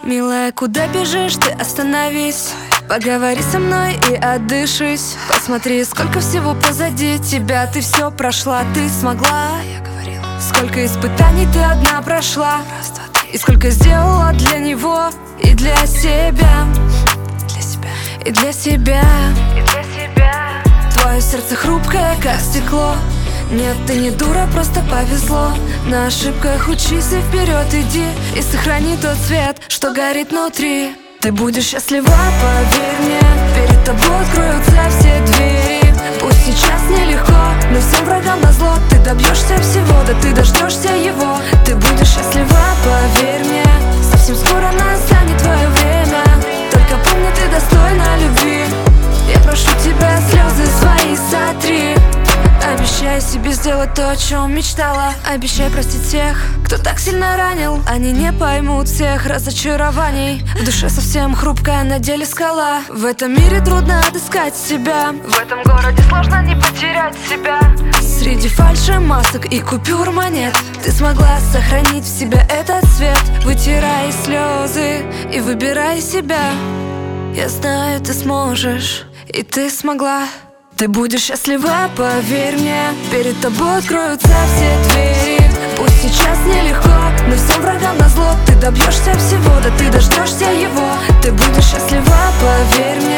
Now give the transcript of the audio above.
Милая, куда бежишь, ты остановись. Поговори со мной и отдышись. Посмотри, сколько всего позади тебя. Ты все прошла, ты смогла. Сколько испытаний ты одна прошла. И сколько сделала для него и для себя. И для себя. Твое сердце хрупкое, как стекло. Нет, ты не дура, просто повезло. На ошибках учись и вперед иди. И сохрани тот свет, что горит внутри. Ты будешь счастлива, поверь мне. Перед тобой откроются все двери. Пусть сейчас нелегко, но всем врагам назло. Ты добьешься всего, да ты дождешься его. Ты будешь счастлива, поверь мне. Совсем скоро настанет твое время. Только помни, ты достойна любви. Я прошу тебя, слезы свои сотри. Обещай себе сделать то, о чем мечтала. Обещай простить тех, кто так сильно ранил. Они не поймут всех разочарований. В душе совсем хрупкая, на деле скала. В этом мире трудно отыскать себя. В этом городе сложно не потерять себя. Среди фальши, масок и купюр монет ты смогла сохранить в себе этот свет. Вытирай слезы и выбирай себя. Я знаю, ты сможешь, и ты смогла. Ты будешь счастлива, поверь мне. Перед тобой откроются все двери. Пусть сейчас нелегко, но всем врагам назло. Ты добьешься всего, да ты дождешься его. Ты будешь счастлива, поверь мне.